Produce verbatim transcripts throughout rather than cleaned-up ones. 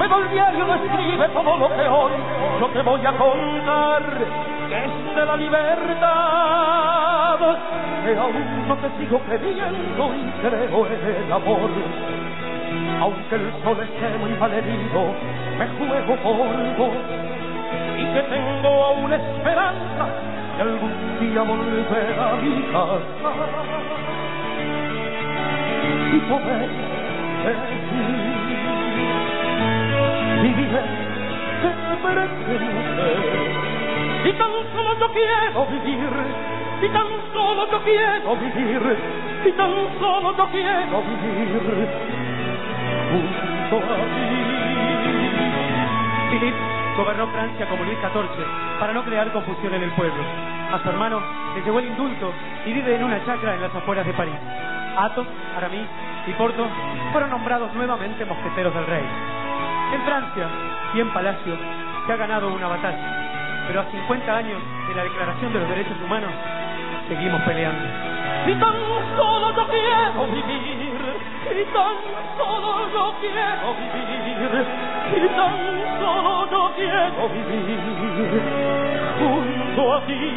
Luego el diario describe todo lo que hoy yo te voy a contar, que es de la libertad, que aún no te sigo queriendo y creo en el amor. Aunque el sol esté muy malherido, me juego polvo y que tengo aún esperanza de algún día volver a mi casa y poder decir, viviré siempre. Y tan solo yo quiero vivir, y tan solo yo quiero vivir, y tan solo yo quiero vivir junto a ti. Philippe gobernó Francia como Luis catorce para no crear confusión en el pueblo. A su hermano le llegó el indulto y vive en una chacra en las afueras de París. Athos, Aramis y Porthos fueron nombrados nuevamente mosqueteros del rey. En Francia y en Palacio se ha ganado una batalla, pero a cincuenta años de la Declaración de los Derechos Humanos seguimos peleando. Y tan solo yo quiero vivir, y tan solo yo quiero vivir, y tan solo yo quiero vivir junto a ti.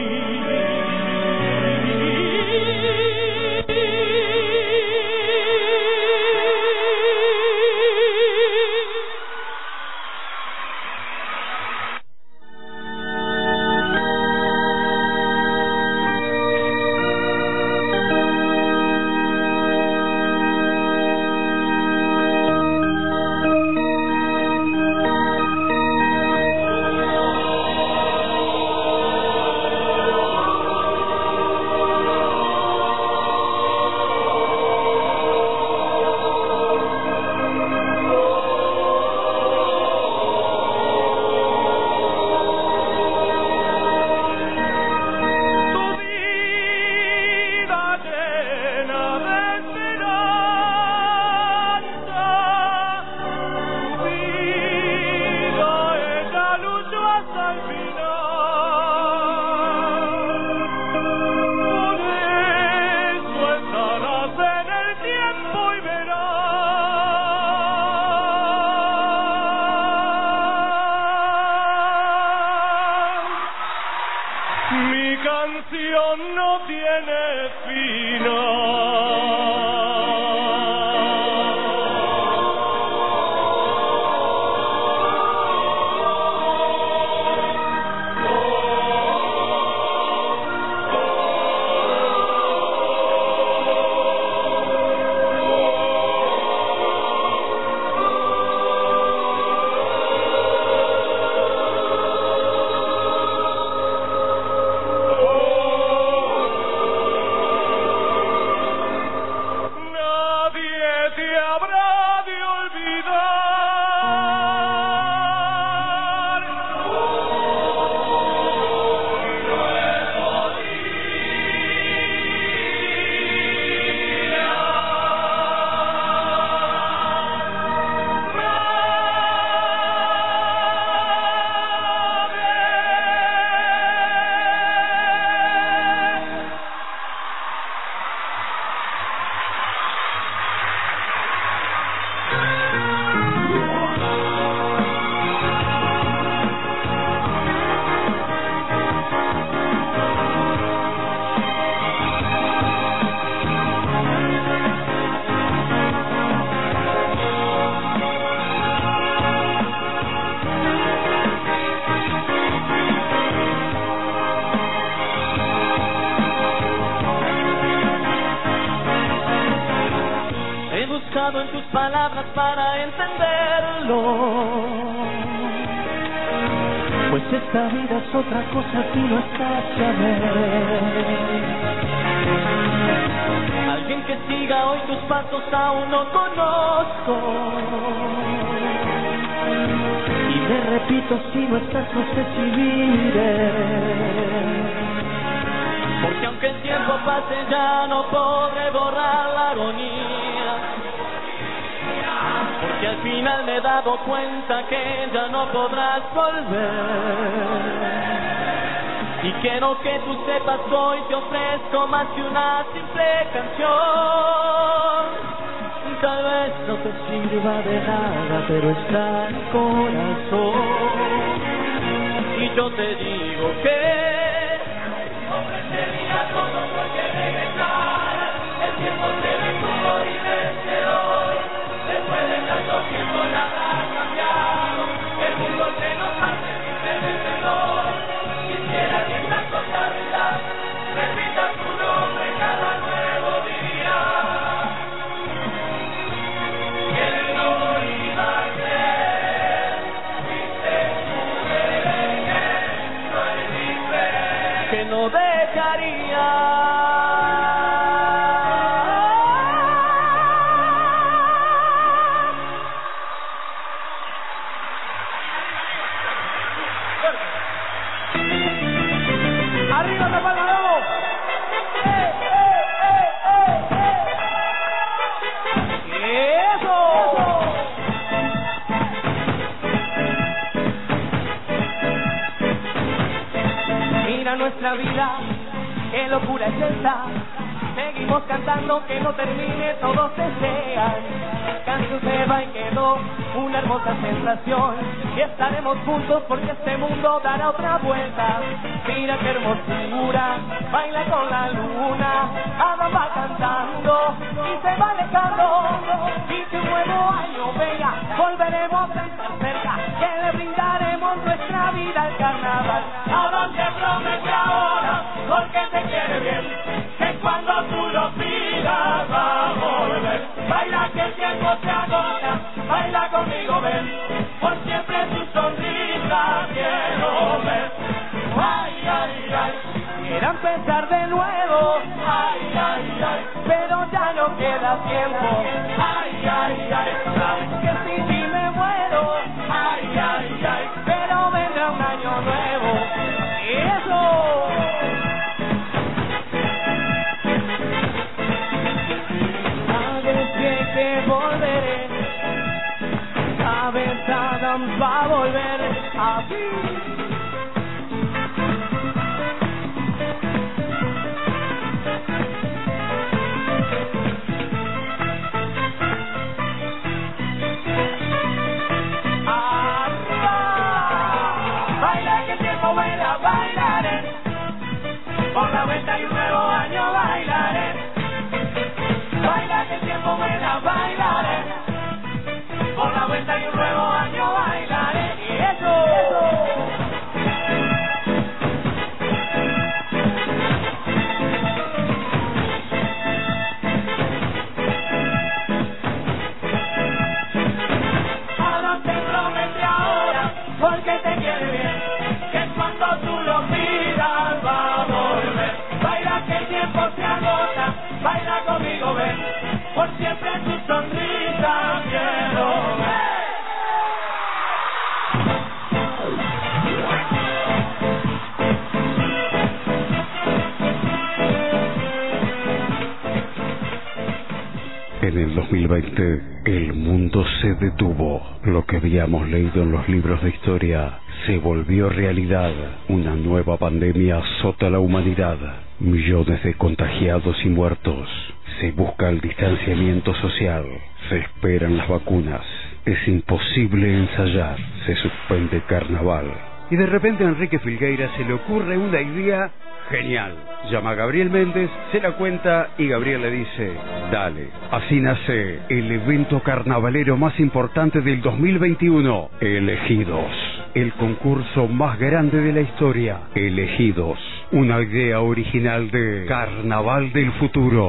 En tus palabras para entenderlo, pues esta vida es otra cosa si no estás a ver. Alguien que siga hoy tus pasos aún no conozco, y me repito, si no estás no sé si viviré, porque aunque el tiempo pase ya no podré borrar la agonía. Porque al final me he dado cuenta que ya no podrás volver, y quiero que tú sepas que hoy te ofrezco más que una simple canción. tal vez no te sirva de nada, pero está el corazón. Y yo te digo que ofrecería todo porque regresara. El tiempo se detuvo y desde hoy, después de tanto tiempo nada ha cambiado. El mundo se nos hace alrededor. Quisiera que esta cosa verdad repita tu nombre cada nuevo día. Que no iba a ser, viste tu bebé, no es diferente, que no dejaría. ¡Arriba la palma, vamos! ¡Eh, eh, eh, eh, eh! ¡Eso! Mira nuestra vida, qué locura es esta. Seguimos cantando que no termine, todos desean. Canción se va y quedó una hermosa sensación. Y estaremos juntos porque este mundo dará otra vuelta. Mira qué hermosura, baila con la luna. Adam va cantando y se va alejando. Y que un nuevo año venga, volveremos a estar cerca. Que le brindaremos nuestra vida al carnaval. Adam te promete ahora, porque te quiere bien, que cuando tú lo pidas va a volver. Baila que el tiempo se agota, baila conmigo ven, por siempre tu sonrisa quiero ver. Ay, ay, ay, quiero empezar de nuevo. Ay, ay, ay, pero ya no queda tiempo. Ay, ay, ay, sabes que sin ti me muero. Ay, ay, ay, pero vendrá un año nuevo. Y eso. Que volveré, sabes, Adam va a volver así. Arriba, baila que el tiempo vuela, bailaré, por la vuelta y un nuevo año bailaré. Baila que el tiempo vuela, bailaré, por la vuelta y un nuevo año bailaré. Y eso, Adam te promete ahora, porque te quiere bien, que cuando tú lo pidas va a volver. Baila que el tiempo se agota, baila conmigo ven, por siempre tu sonrisa quiero ver. En el dos mil veinte, el mundo se detuvo. Lo que habíamos leído en los libros de historia se volvió realidad. Una nueva pandemia azota a la humanidad. Millones de contagiados y muertos. Se busca el distanciamiento social. Se esperan las vacunas. Es imposible ensayar. Se suspende carnaval. Y de repente a Enrique Filgueira se le ocurre una idea genial. Llama a Gabriel Méndez, se la cuenta y Gabriel le dice: dale. Así nace el evento carnavalero más importante del dos mil veintiuno. Elegidos. El concurso más grande de la historia. Elegidos. Una idea original de Carnaval del Futuro.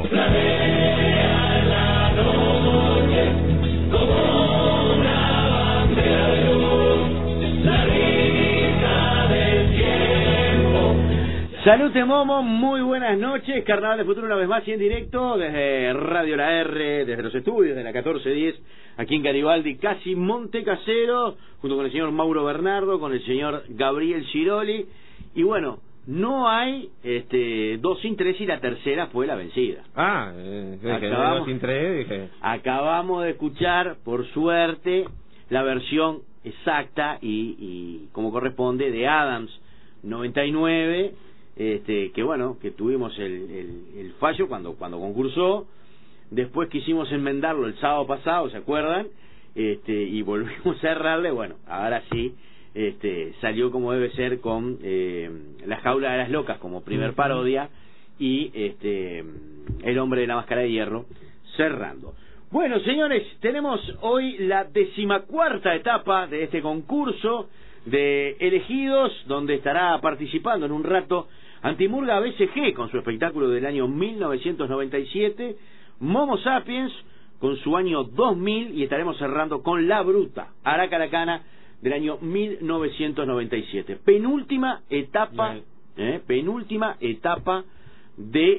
Salute Momo, muy buenas noches. Carnaval de Futuro una vez más y en directo desde Radio La R, desde los estudios de la catorce diez, aquí en Garibaldi, casi Montecasero, junto con el señor Mauro Bernardo, con el señor Gabriel Giroli. Y bueno, no hay este dos sin tres y la tercera fue la vencida. Ah, eh, acabamos, dos sin tres, dije. Acabamos de escuchar, por suerte, la versión exacta y, y como corresponde de Adams noventa y nueve. Este, que bueno, que tuvimos el, el, el fallo cuando cuando concursó, después quisimos enmendarlo el sábado pasado, ¿se acuerdan? Este, y volvimos a errarle, bueno, ahora sí, este, salió como debe ser con eh, La jaula de las locas como primer parodia y este, El hombre de la máscara de hierro cerrando. Bueno, señores, tenemos hoy la decimacuarta etapa de este concurso de elegidos, donde estará participando en un rato Antimurga B C G con su espectáculo del año mil novecientos noventa y siete, Momo Sapiens con su año dos mil y estaremos cerrando con La Bruta, Aracaracana del año mil novecientos noventa y siete. Penúltima etapa, eh, penúltima etapa de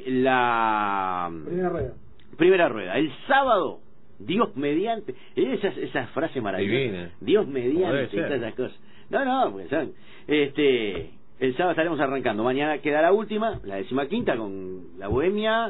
la primera rueda. Primera rueda. El sábado, Dios mediante, esa, esa frase maravillosa, Divina. Dios mediante y todas esas cosas. No, no, pues son, este, el sábado estaremos arrancando. Mañana queda la última, la decimaquinta con La Bohemia,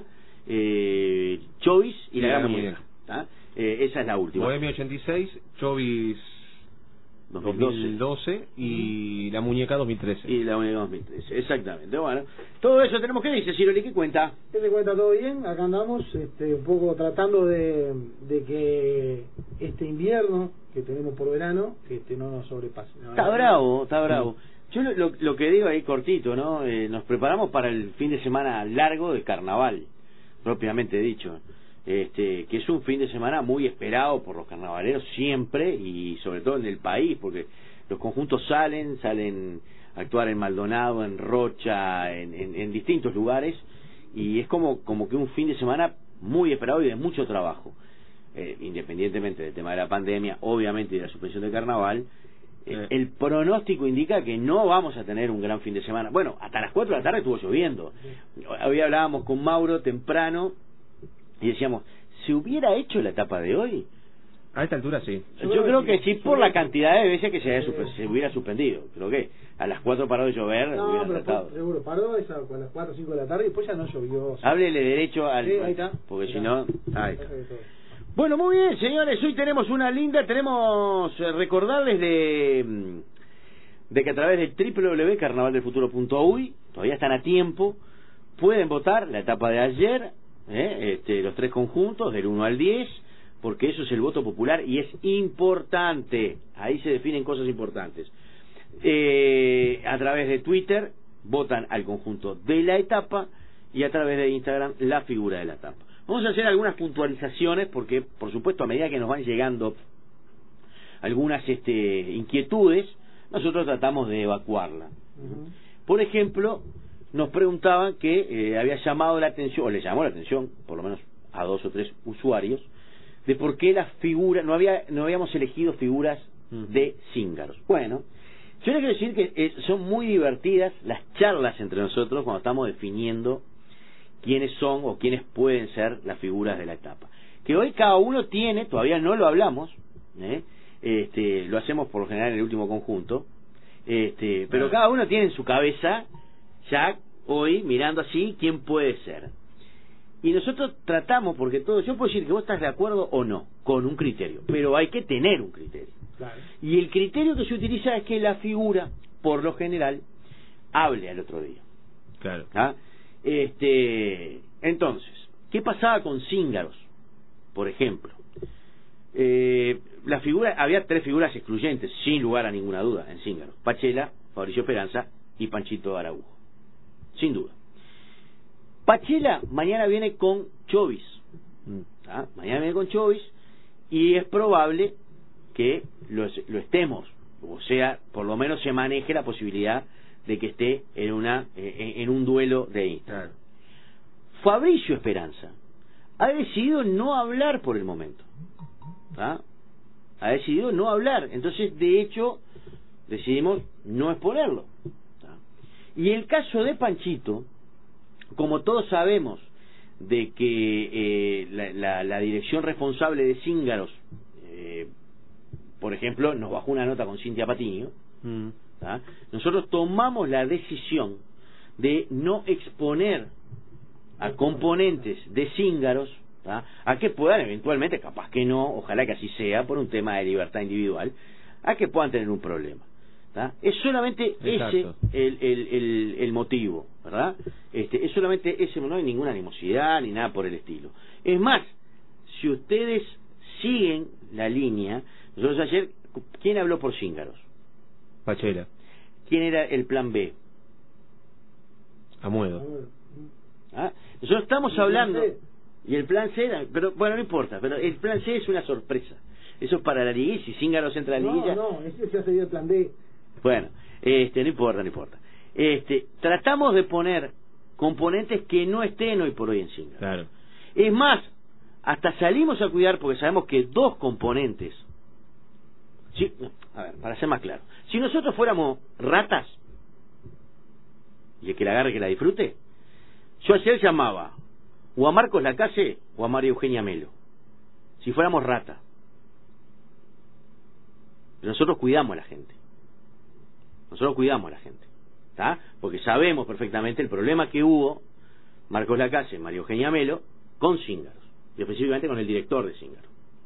eh, Chovis y, y La Gran Muñeca. Eh, esa es la última. Bohemia ochenta y seis, Chovis dos mil doce y La Muñeca dos mil trece. Y La Muñeca dos mil trece, exactamente. Bueno, todo eso tenemos que decir, Ciroli, ¿qué cuenta? ¿Qué te cuenta? ¿Todo bien? Acá andamos este, un poco tratando de, de que este invierno que tenemos por verano que este no nos sobrepase. ¿No? Está bravo, está bravo. Yo lo, lo, lo que digo ahí cortito, ¿no? Eh, nos preparamos para el fin de semana largo de carnaval, propiamente dicho. Este, que es un fin de semana muy esperado por los carnavaleros siempre y sobre todo en el país, porque los conjuntos salen, salen a actuar en Maldonado, en Rocha, en, en, en distintos lugares, y es como, como que un fin de semana muy esperado y de mucho trabajo. Eh, independientemente del tema de la pandemia, obviamente, y de la suspensión del carnaval, eh, el pronóstico indica que no vamos a tener un gran fin de semana. Bueno, hasta las cuatro de la tarde estuvo lloviendo. Hoy hablábamos con Mauro temprano y decíamos, ¿se hubiera hecho la etapa de hoy? A esta altura sí. Yo, Yo creo que sí, por la cantidad de veces que se, haya suspe- se hubiera suspendido. Creo que a las cuatro paró de llover, no, hubiera pero tratado. Fue, seguro, paró esa, a las cuatro o cinco de la tarde y después ya no llovió. O sea. Háblele derecho al... Sí, ahí está. Porque ahí si está. no... Ahí está. Bueno, muy bien, señores, hoy tenemos una linda, tenemos eh, recordarles de de que a través de doble u doble u doble u punto carnaval del futuro punto u y todavía están a tiempo, pueden votar la etapa de ayer, eh, este, los tres conjuntos, del uno al diez, porque eso es el voto popular y es importante, ahí se definen cosas importantes. Eh, a través de Twitter votan al conjunto de la etapa y a través de Instagram la figura de la etapa. Vamos a hacer algunas puntualizaciones porque, por supuesto, a medida que nos van llegando algunas este, inquietudes, nosotros tratamos de evacuarla. Uh-huh. Por ejemplo, nos preguntaban que eh, había llamado la atención, o le llamó la atención, por lo menos a dos o tres usuarios, de por qué las figuras, no había no habíamos elegido figuras uh-huh. de cíngaros. Bueno, yo les quiero decir que eh, son muy divertidas las charlas entre nosotros cuando estamos definiendo quiénes son o quiénes pueden ser las figuras de la etapa. Que hoy cada uno tiene, todavía no lo hablamos, ¿eh? este, lo hacemos por lo general en el último conjunto, este, pero cada uno tiene en su cabeza, ya hoy, mirando así, quién puede ser. Y nosotros tratamos, porque todo, yo puedo decir que vos estás de acuerdo o no, con un criterio, pero hay que tener un criterio. Claro. Y el criterio que se utiliza es que la figura, por lo general, hable al otro día. Claro. ¿Ah? Este, entonces, ¿qué pasaba con cíngaros? Por ejemplo, eh, la figura, había tres figuras excluyentes, sin lugar a ninguna duda, en cíngaros: Pachela, Fabricio Esperanza y Panchito Araújo, sin duda. Pachela mañana viene con Chovis, ¿ah? Mañana viene con Chovis y es probable que lo, lo estemos, o sea, por lo menos se maneje la posibilidad de que esté en una en, en un duelo de Instagram. Claro. Fabricio Esperanza ha decidido no hablar por el momento, ¿ah? Ha decidido no hablar, entonces de hecho decidimos no exponerlo, ¿ah? Y el caso de Panchito, como todos sabemos de que eh, la, la, la dirección responsable de Cíngaros, eh, por ejemplo, nos bajó una nota con Cintia Patiño, mm. ¿Ah? Nosotros tomamos la decisión de no exponer a componentes de cíngaros, ¿ah? A que puedan eventualmente, capaz que no, ojalá que así sea, por un tema de libertad individual, a que puedan tener un problema, ¿ah? Es solamente Exacto. ese el, el, el, el motivo, ¿verdad? Este, es solamente ese, no hay ninguna animosidad ni nada por el estilo. Es más, si ustedes siguen la línea. Nosotros ayer, ¿quién habló por Cíngaros? Pachela. ¿Quién era el plan B? Amuedo. ¿Ah? Nosotros estamos hablando, y el plan C era, pero bueno, no importa, pero el plan C es una sorpresa. Eso es para la liguilla, si Cíngaros entra a la liguilla. No, no, ese ya sería el plan D. Bueno, este, no importa, no importa. Este, tratamos de poner componentes que no estén hoy por hoy en Cíngaros. Claro. Es más, hasta salimos a cuidar porque sabemos que dos componentes. Sí, no, a ver, para ser más claro, si nosotros fuéramos ratas y el que la agarre que la disfrute, yo ayer llamaba o a Marcos Lacase o a María Eugenia Melo. Si fuéramos ratas. Pero nosotros cuidamos a la gente. Nosotros cuidamos a la gente. ¿Está? Porque sabemos perfectamente el problema que hubo Marcos Lacase, María Eugenia Melo, con Cíngaros. Y específicamente con el director de Cíngaros.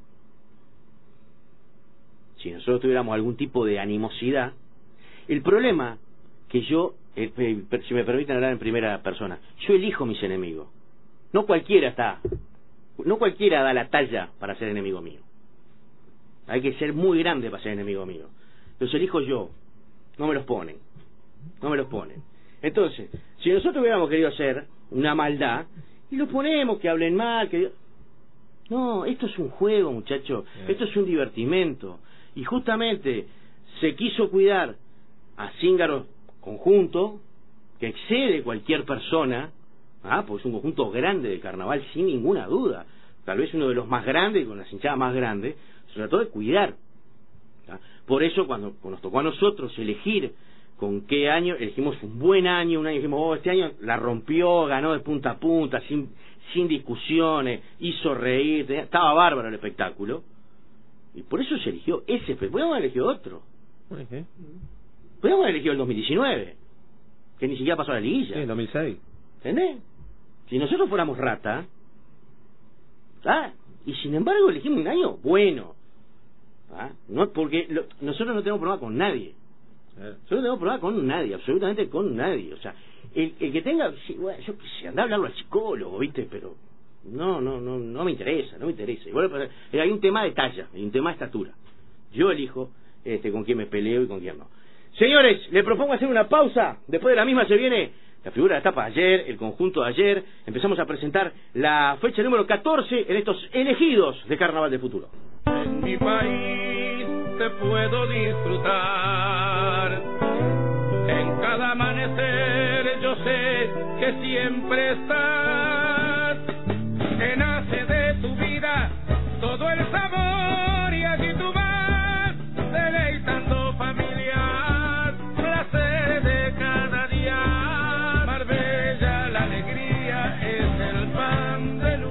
Si nosotros tuviéramos algún tipo de animosidad, el problema que yo, eh, si me permiten hablar en primera persona, yo elijo mis enemigos. No cualquiera está, no cualquiera da la talla para ser enemigo mío. Hay que ser muy grande para ser enemigo mío. Los elijo yo, no me los ponen, no me los ponen. Entonces, si nosotros hubiéramos querido hacer una maldad, y los ponemos, que hablen mal, que... No, esto es un juego, muchachos, esto es un divertimento. Y justamente se quiso cuidar a Cíngaros conjunto, que excede cualquier persona, ¿ah? Porque es un conjunto grande de carnaval, sin ninguna duda. Tal vez uno de los más grandes, con las hinchadas más grandes, se trató de cuidar. ¿Ah? Por eso, cuando, cuando nos tocó a nosotros elegir con qué año, elegimos un buen año, un año dijimos, oh, este año la rompió, ganó de punta a punta, sin, sin discusiones, hizo reír, tenía, estaba bárbaro el espectáculo. Y por eso se eligió ese, podríamos haber elegido otro. ¿Qué? Podríamos haber elegido el dos mil diecinueve, que ni siquiera pasó a la liguilla. Sí, el dos mil seis. ¿Entendés? Si nosotros fuéramos rata, ¿ah? Y sin embargo elegimos un año bueno, ¿ah? No, porque lo, nosotros no tenemos problema con nadie. Nosotros no tenemos problema con nadie, absolutamente con nadie. O sea, el, el que tenga, sí, bueno, yo qué sé, andá a hablarlo al psicólogo, ¿viste? Pero no, no, no, no me interesa, no me interesa. Y bueno, hay un tema de talla, hay un tema de estatura. Yo elijo este con quién me peleo y con quién no. Señores, le propongo hacer una pausa. Después de la misma se viene la figura de la etapa de ayer, el conjunto de ayer. Empezamos a presentar la fecha número catorce en estos elegidos de Carnaval del Futuro. En mi país te puedo disfrutar. En cada amanecer yo sé que siempre estás. Que nace de tu vida todo el sabor y allí tú vas deleitando familias, placer de cada día. Marbella, la alegría es el pan del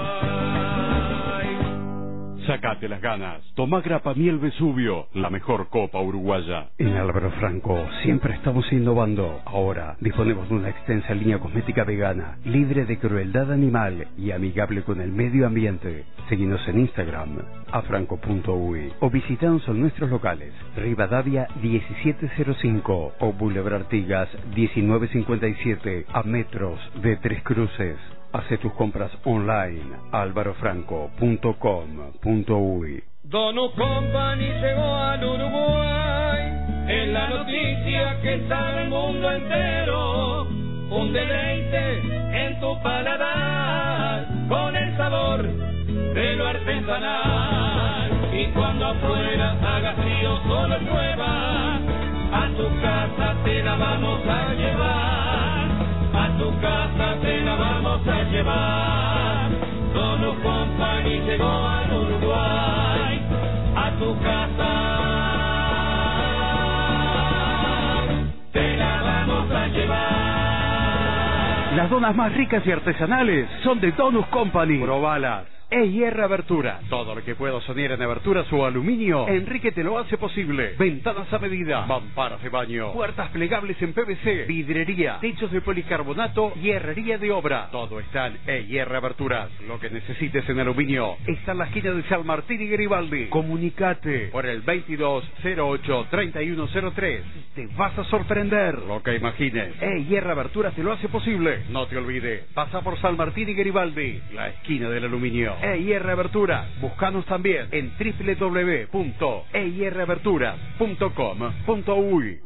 Uruguay. Sácate las ganas. Toma Grapa Miel Vesubio, la mejor copa uruguaya. En Álvaro Franco siempre estamos innovando. Ahora disponemos de una extensa línea cosmética vegana, libre de crueldad animal y amigable con el medio ambiente. Seguinos en Instagram, afranco punto uy, o visitanos en nuestros locales, Rivadavia diecisiete cero cinco o Boulevard Artigas diecinueve cincuenta y siete, a metros de Tres Cruces. Hace tus compras online, álvaro franco punto com punto uy. Dono Company llegó al Uruguay, es la noticia que sabe el mundo entero. Un deleite en tu paladar, con el sabor de lo artesanal. Y cuando afuera haga frío, solo prueba, a tu casa te la vamos a llevar. A tu casa te la vamos a llevar. Dono Company llegó al Uruguay, a tu casa te la vamos a llevar. Las donas más ricas y artesanales son de Donus Company. Probalas. E I R Aberturas. Todo lo que puedo soñar en aberturas o aluminio, Enrique te lo hace posible. Ventanas a medida, mamparas de baño, puertas plegables en P V C, vidrería, techos de policarbonato y herrería de obra. Todo está en E I R Aberturas. Lo que necesites en aluminio está en la esquina de San Martín y Garibaldi. Comunicate por el veintidós cero ocho treinta y uno cero tres. Te vas a sorprender. Lo que imagines, E I R Aberturas te lo hace posible. No te olvides, pasa por San Martín y Garibaldi, la esquina del aluminio. E I R Aberturas. Búscanos también en doble u doble u doble u punto e i r aberturas punto com punto u y.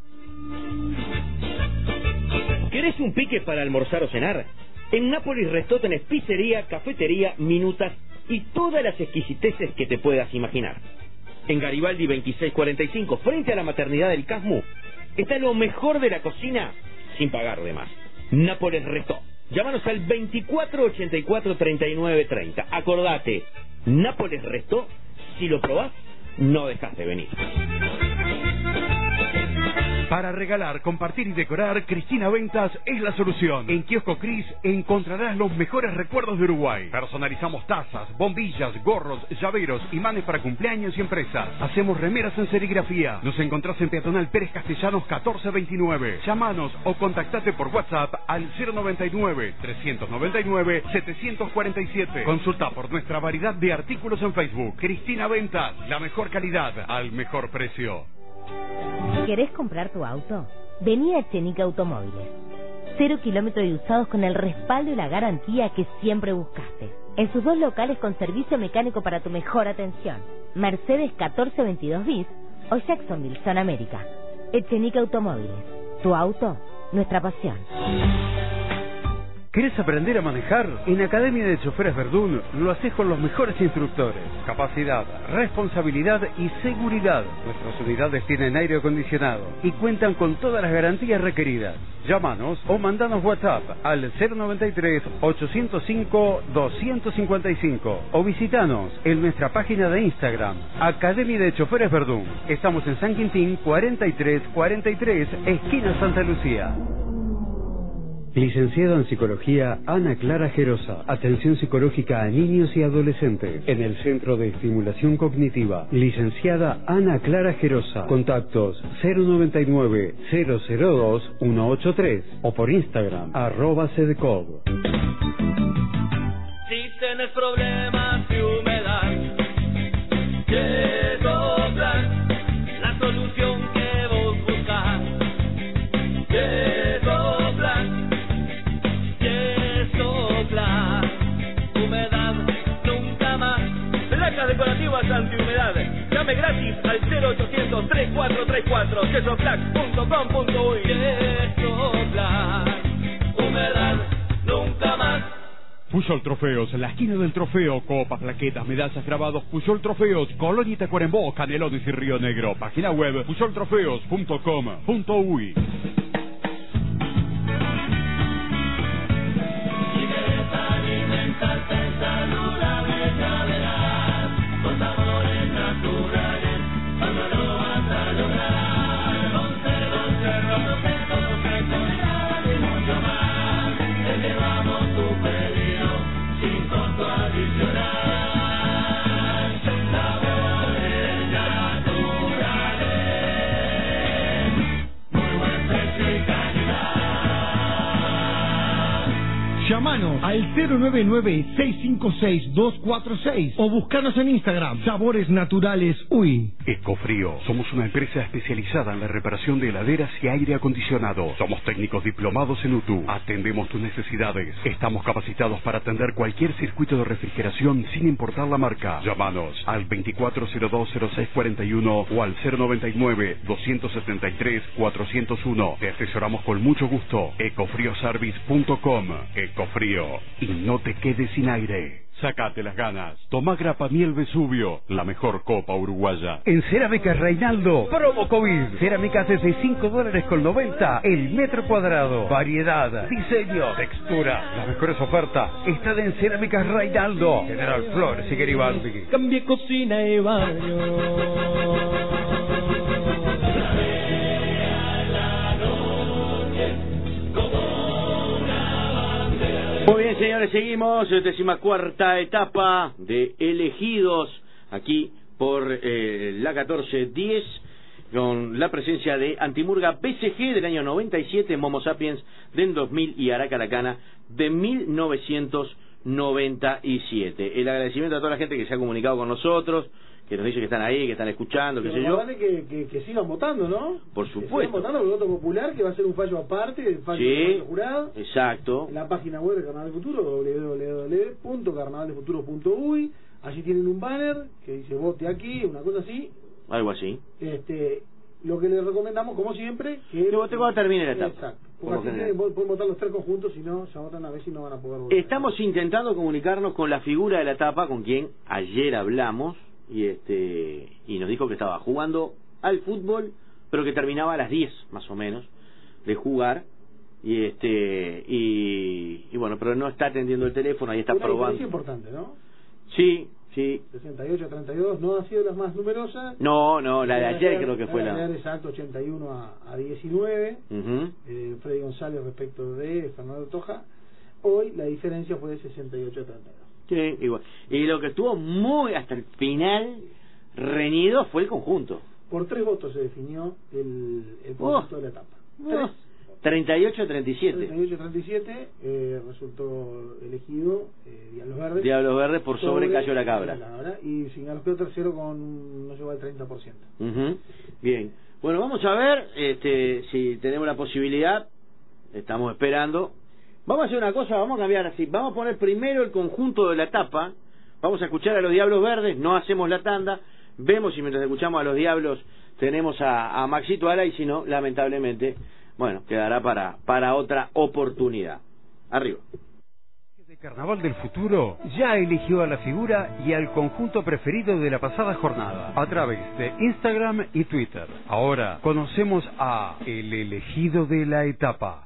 ¿Querés un pique para almorzar o cenar? En Nápoles Restó tenés pizzería, cafetería, minutas y todas las exquisiteces que te puedas imaginar. En Garibaldi veintiséis cuarenta y cinco, frente a la maternidad del Casmu, está lo mejor de la cocina sin pagar de más. Nápoles Restó. Llámanos al veinticuatro ochenta y cuatro treinta y nueve treinta. Acordate, Nápoles Restó, si lo probás, no dejas de venir. Para regalar, compartir y decorar, Cristina Ventas es la solución. En Kiosco Cris encontrarás los mejores recuerdos de Uruguay. Personalizamos tazas, bombillas, gorros, llaveros, imanes para cumpleaños y empresas. Hacemos remeras en serigrafía. Nos encontrás en Peatonal Pérez Castellanos catorce veintinueve. Llámanos o contactate por WhatsApp al cero noventa y nueve, trescientos noventa y nueve, setecientos cuarenta y siete. Consulta por nuestra variedad de artículos en Facebook. Cristina Ventas, la mejor calidad al mejor precio. ¿Querés comprar tu auto? Vení a Echenique Automóviles. Cero kilómetros y usados con el respaldo y la garantía que siempre buscaste. En sus dos locales con servicio mecánico para tu mejor atención. Mercedes catorce veintidós bis o Jacksonville, Zona América. Echenique Automóviles. Tu auto, nuestra pasión. ¿Querés aprender a manejar? En Academia de Choferes Verdún lo haces con los mejores instructores. Capacidad, responsabilidad y seguridad. Nuestras unidades tienen aire acondicionado y cuentan con todas las garantías requeridas. Llámanos o mandanos WhatsApp al cero noventa y tres, ochocientos cinco, doscientos cincuenta y cinco o visitanos en nuestra página de Instagram, Academia de Choferes Verdún. Estamos en San Quintín cuarenta y tres cuarenta y tres, esquina Santa Lucía. Licenciada en Psicología Ana Clara Gerosa. Atención psicológica a niños y adolescentes. En el Centro de Estimulación Cognitiva. Licenciada Ana Clara Gerosa. Contactos cero noventa y nueve, cero cero dos, ciento ochenta y tres o por Instagram arroba sedecov. Si tienes problemas de humedad, Yedoplan, la solución que vos buscás. Yedoplan, Yedoplan, humedad nunca más. Placas decorativas antihumedad. Llame gratis al cero ochocientos, treinta y cuatro treinta y cuatro, yesoplac punto com punto uy. Yedoplan, humedad nunca más. Puyol Trofeos, la esquina del trofeo, copas, plaquetas, medallas, grabados, Puyol Trofeos, Colonia y Tacuarembó, Canelones y Río Negro. Página web puyol trofeos punto com punto uy. Llámanos al cero nueve nueve, seis cinco seis, dos cuatro seis o buscanos en Instagram, Sabores Naturales Uy. Ecofrío. Somos una empresa especializada en la reparación de heladeras y aire acondicionado. Somos técnicos diplomados en U T U. Atendemos tus necesidades. Estamos capacitados para atender cualquier circuito de refrigeración sin importar la marca. Llámanos al veinticuatro cero dos, cero seis cuarenta y uno o al cero noventa y nueve, doscientos setenta y tres, cuatrocientos uno. Te asesoramos con mucho gusto. ecofrioservice punto com. Ecofrío. Y no te quedes sin aire. Sácate las ganas. Toma Grapa Miel Vesubio, la mejor copa uruguaya. En Cerámicas Reinaldo, promo COVID. Cerámicas desde cinco dólares con noventa el metro cuadrado. Variedad, diseño, textura. Las mejores ofertas están en Cerámicas Reinaldo. General Flores y Garibaldi. Cambie cocina y baño. Muy bien, señores, seguimos. Decimacuarta etapa de elegidos aquí por eh, la catorce diez con la presencia de Antimurga B C G del año noventa y siete, Momo Sapiens del dos mil y Aracaracana de mil novecientos noventa y siete. El agradecimiento a toda la gente que se ha comunicado con nosotros, que nos dicen que están ahí, que están escuchando, qué sé yo. Vale que, que, que sigan votando, ¿no? Por Que supuesto. sigan votando por el voto popular, que va a ser un fallo aparte, el fallo Sí, del fallo jurado. exacto. En la página web de Carnaval del Futuro, doble u doble u doble u punto carnaval del futuro punto u y. Allí tienen un banner que dice vote aquí, una cosa así. Algo así. Este, lo que les recomendamos, como siempre, que... Que vote cuando termine la etapa. Exacto. Por lo Porque así general. tienen- pueden votar los tres conjuntos, si no, se votan a ver si no van a poder votar. Estamos intentando comunicarnos con la figura de la etapa, con quien ayer hablamos, y este y nos dijo que estaba jugando al fútbol, pero que terminaba a las diez, más o menos, de jugar, y este y, y bueno, pero no está atendiendo el teléfono, ahí está Una probando. diferencia importante, ¿no? Sí, sí. sesenta y ocho a treinta y dos no han sido las más numerosas. No, no, la de ayer ayer- creo que fue de la... ayer, exacto, ochenta y uno a, a diecinueve. Ujú. eh, Freddy González respecto de Fernando Toja. Hoy la diferencia fue de sesenta y ocho a treinta y dos. Sí, igual. Y lo que estuvo muy hasta el final reñido fue el conjunto. Por tres votos se definió el, el Oh. conjunto de la etapa. Oh. treinta y ocho a treinta y siete. treinta y ocho a treinta y siete eh, resultó elegido eh, Diablos Verdes. Diablos Verdes por sobre Cayó la Cabra. Cabra, y Signal quedó tercero con no llegó al treinta por ciento. Ujú. Bien. Bueno, vamos a ver este, si tenemos la posibilidad. Estamos esperando. Vamos a hacer una cosa, vamos a cambiar así. Vamos a poner primero el conjunto de la etapa. Vamos a escuchar a los Diablos Verdes. No hacemos la tanda. Vemos si mientras escuchamos a los Diablos tenemos a, a Maxito Ala, y si no, lamentablemente, bueno, quedará para, para otra oportunidad. Arriba. El Carnaval del Futuro ya eligió a la figura y al conjunto preferido de la pasada jornada a través de Instagram y Twitter. Ahora conocemos a el elegido de la etapa.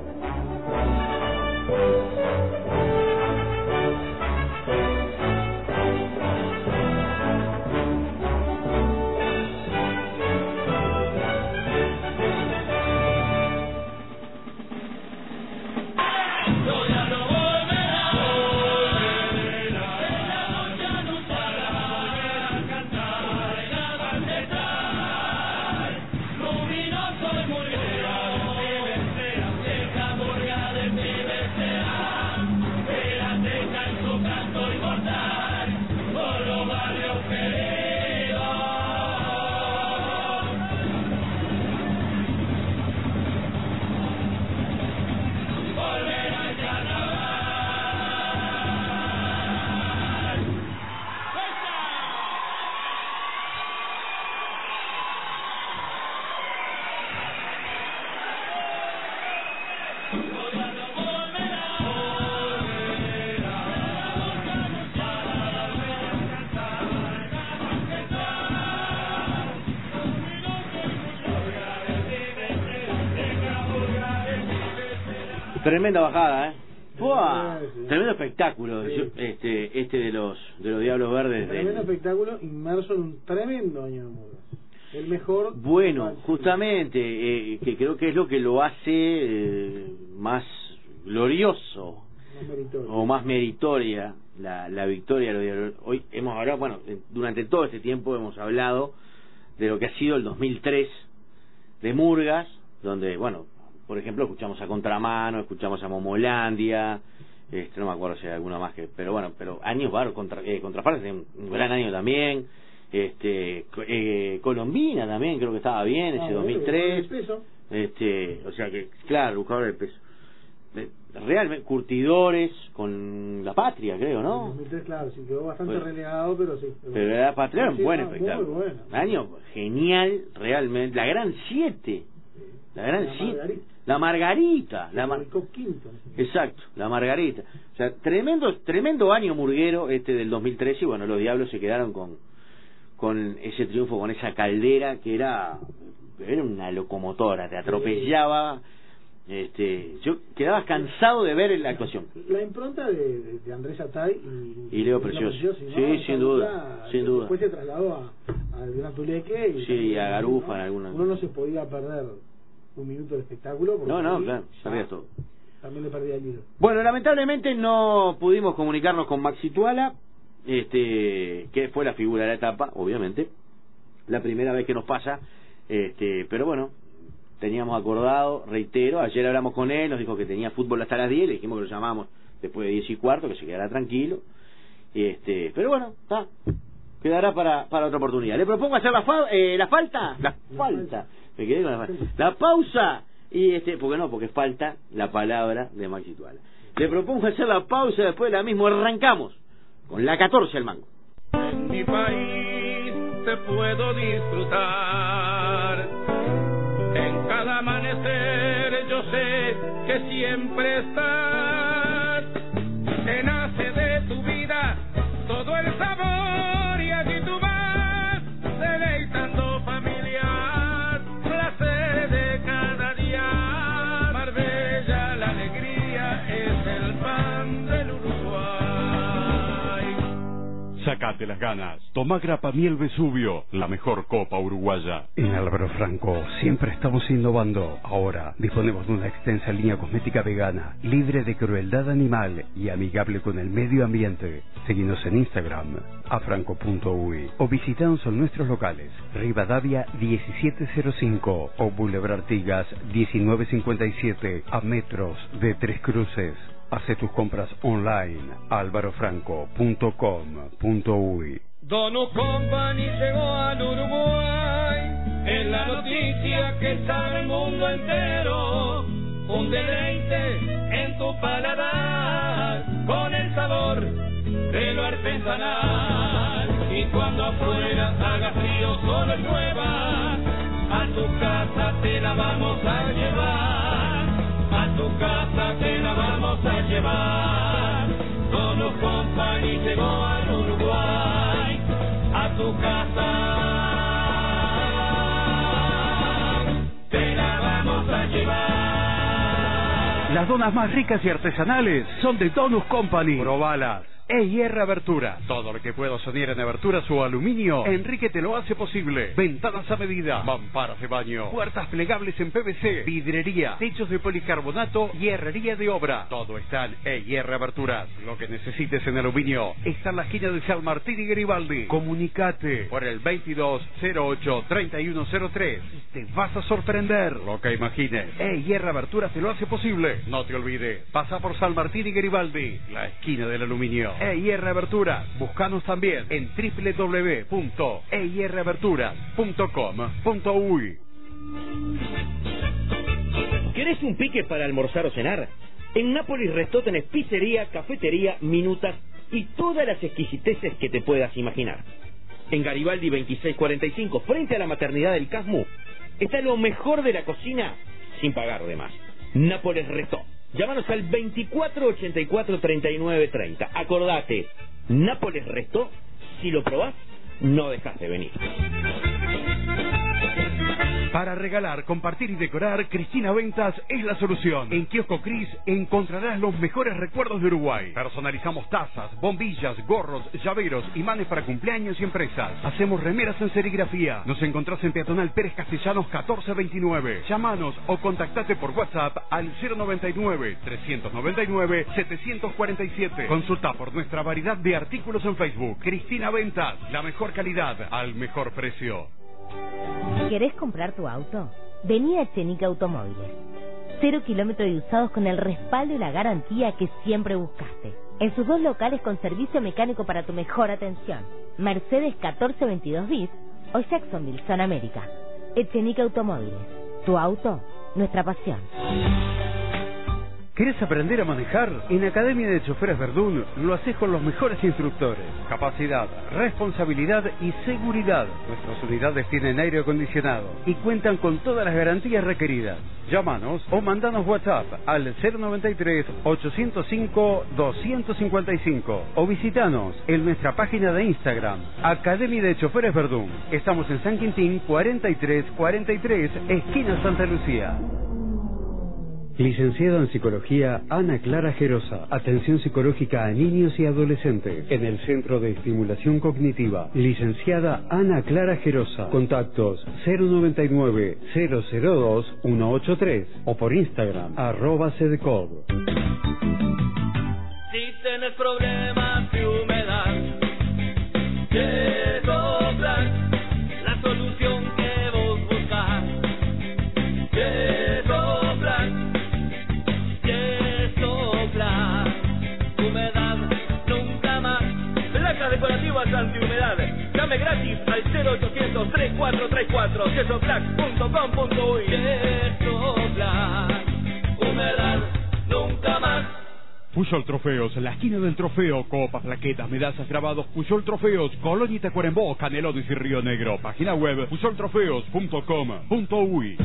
Tremenda bajada, ¿eh? ¡Buah! Sí, sí. Tremendo espectáculo, Sí. yo- este este de los de los Diablos Verdes. Tremendo del- espectáculo inmerso en un tremendo año de Murgas. El mejor. Bueno, justamente, eh, que creo que es lo que lo hace eh, más glorioso Más meritorio. o más meritoria la, la victoria de los Diablos. Hoy hemos hablado, bueno, eh, durante todo este tiempo hemos hablado de lo que ha sido el dos mil tres de Murgas, donde, bueno, por ejemplo, escuchamos a Contramano, escuchamos a Momolandia, este, no me acuerdo si hay alguna más que, pero bueno, pero años varios, contra, eh, Contrapartes, un, un gran año también, este, co- eh, Colombina también creo que estaba bien, ese Ah, dos mil bueno, tres, el peso. este, o sea que, claro, buscador del peso. Eh, Realmente, curtidores con la patria, creo, En ¿no? dos mil tres, claro, sí, quedó bastante Bueno. relegado, pero sí. Pero la patria era un Sí, buen no, espectáculo. Muy bueno. Un año genial, realmente. La Gran Siete. La Gran La Siete. Margarita. La Margarita. La Mar- Ubicó quinto. Exacto, la Margarita. O sea, tremendo, tremendo año murguero este del dos mil trece, y bueno, los Diablos se quedaron con, con ese triunfo, con esa caldera que era, era una locomotora, te atropellaba. Este, yo quedaba cansado de ver la actuación. La impronta de, de, de Andrés Atay y, Y Leo Preciosi. ¿no? Sí, Esa sin duda, dupla, sin que duda. Después se trasladó a, a Gran Tuleque y Sí, también, a Garufa ¿no? en alguna- Uno no se podía perder un minuto de espectáculo. porque No, no, ahí claro, ya sabías todo. También le perdía el hilo. Bueno, lamentablemente no pudimos comunicarnos con Maxi Tuala, este, que fue la figura de la etapa, obviamente, la primera vez que nos pasa, este, pero bueno, teníamos acordado, reitero, ayer hablamos con él, nos dijo que tenía fútbol hasta las diez, le dijimos que lo llamamos después de diez y cuarto, que se quedara tranquilo, este, pero bueno, está, quedará para, para otra oportunidad. Le propongo hacer la, fa, eh, la falta, la falta, me quedé con la falta, la pausa, y este, porque no, porque falta la palabra de Maxi Tuala. Le propongo hacer la pausa, después de la misma arrancamos con la catorce al mango. En mi país te puedo disfrutar, en cada amanecer yo sé que siempre estás, que nace de tu vida todo el sabor y allí tú vas deleitando familias, placer de cada día. Marbella, la alegría es el pan del Uruguay. Sacate las ganas. Toma Grapa Miel Vesubio, la mejor copa uruguaya. En Álvaro Franco siempre estamos innovando. Ahora disponemos de una extensa línea cosmética vegana, libre de crueldad animal y amigable con el medio ambiente. Seguinos en Instagram, afranco punto uy, o visitanos en nuestros locales, Rivadavia diecisiete cero cinco o Boulevard Artigas diecinueve cincuenta y siete, a metros de Tres Cruces. Hace tus compras online, álvaro franco punto com punto uy. Dono Company llegó al Uruguay, es la noticia que sabe el mundo entero. Un deleite en tu paladar, con el sabor de lo artesanal. Y cuando afuera haga frío, solo llueva, a tu casa te la vamos a llevar. A tu casa te la vamos a llevar. Dono Company llegó al Uruguay, a tu casa te la vamos a llevar. Las donas más ricas y artesanales son de Donus Company. Probalas. E I R Abertura. Todo lo que puedo soñar en aberturas o aluminio, Enrique te lo hace posible. Ventanas a medida, mamparas de baño, puertas plegables en P V C, vidrería, techos de policarbonato y herrería de obra. Todo está en E I R Aberturas. Lo que necesites en aluminio está en la esquina de San Martín y Garibaldi. Comunicate por el veintidós cero ocho treinta y uno cero tres. Te vas a sorprender lo que imagines. E I R Aberturas te lo hace posible. No te olvides, pasa por San Martín y Garibaldi, la esquina del aluminio. E I R Aberturas. Búscanos también en doble u doble u doble u punto e i r aberturas punto com punto uy. ¿Querés un pique para almorzar o cenar? En Nápoles Restó tenés pizzería, cafetería, minutas y todas las exquisiteces que te puedas imaginar. En Garibaldi veintiséis cuarenta y cinco, frente a la maternidad del Casmu, está lo mejor de la cocina sin pagar de más. Nápoles Restó. Llámanos al veinticuatro ochenta y cuatro treinta y nueve treinta. Acordate, Nápoles Restó, si lo probás, no dejas de venir. Para regalar, compartir y decorar, Cristina Ventas es la solución. En Kiosco Cris encontrarás los mejores recuerdos de Uruguay. Personalizamos tazas, bombillas, gorros, llaveros, imanes para cumpleaños y empresas. Hacemos remeras en serigrafía. Nos encontrás en Peatonal Pérez Castellanos catorce veintinueve. Llámanos o contactate por WhatsApp al cero noventa y nueve, trescientos noventa y nueve, setecientos cuarenta y siete. Consulta por nuestra variedad de artículos en Facebook. Cristina Ventas, la mejor calidad al mejor precio. ¿Querés comprar tu auto? Vení a Echenique Automóviles. Cero kilómetros y usados con el respaldo y la garantía que siempre buscaste. En sus dos locales con servicio mecánico para tu mejor atención. Mercedes catorce veintidós bis o Jacksonville, Zona América. Echenique Automóviles. Tu auto, nuestra pasión. ¿Querés aprender a manejar? En Academia de Choferes Verdún lo haces con los mejores instructores. Capacidad, responsabilidad y seguridad. Nuestras unidades tienen aire acondicionado y cuentan con todas las garantías requeridas. Llámanos o mandanos WhatsApp al cero noventa y tres, ochocientos cinco, doscientos cincuenta y cinco o visitanos en nuestra página de Instagram, Academia de Choferes Verdún. Estamos en San Quintín cuarenta y tres cuarenta y tres, esquina Santa Lucía. Licenciada en Psicología, Ana Clara Gerosa. Atención psicológica a niños y adolescentes en el Centro de Estimulación Cognitiva. Licenciada Ana Clara Gerosa. Contactos cero noventa y nueve, cero cero dos, ciento ochenta y tres o por Instagram, arroba sedecod. Si tienes problemas de humedad, Yesoplan, la solución que vos buscas. Yesoplan, Yesoplan, humedad nunca más. Placas decorativas antihumedad, queso black punto com punto uy. Queso Black, humedad nunca más. Puyol Trofeos, la esquina del trofeo, copas, plaquetas, medallas, grabados. Puyol Trofeos, Colonia y Tacuarembó, Canelones y Río Negro. Página web puyol trofeos punto com punto uy.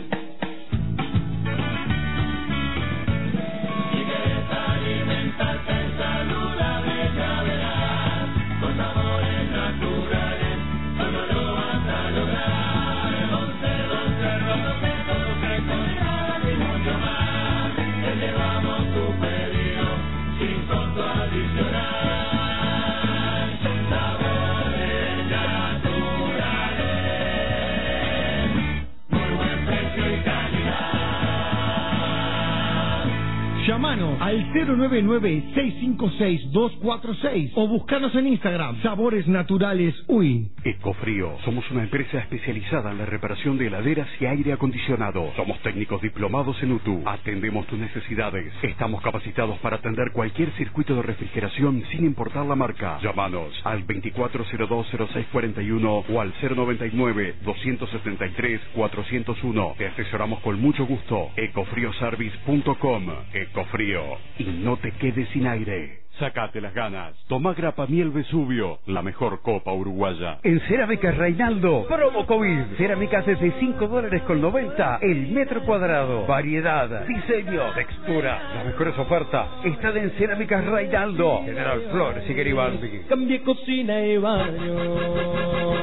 Llámanos al cero nueve nueve, seis cinco seis, dos cuatro seis o buscanos en Instagram, Sabores Naturales Uy. Ecofrío, somos una empresa especializada en la reparación de heladeras y aire acondicionado. Somos técnicos diplomados en U T U. Atendemos tus necesidades. Estamos capacitados para atender cualquier circuito de refrigeración sin importar la marca. Llámanos al veinticuatro cero dos, cero seis cuarenta y uno o al cero noventa y nueve, doscientos setenta y tres, cuatrocientos uno. Te asesoramos con mucho gusto. ecofrioservice punto com. Ecofrío. Y no te quedes sin aire. Sacate las ganas. Toma Grapa Miel Vesubio, la mejor copa uruguaya. En Cerámicas Reinaldo, promo COVID. Cerámicas desde cinco dólares con noventa el metro cuadrado. Variedad, diseño, textura. Las mejores ofertas están en Cerámicas Reinaldo. General Flores y Garibaldi. Cambie cocina y baño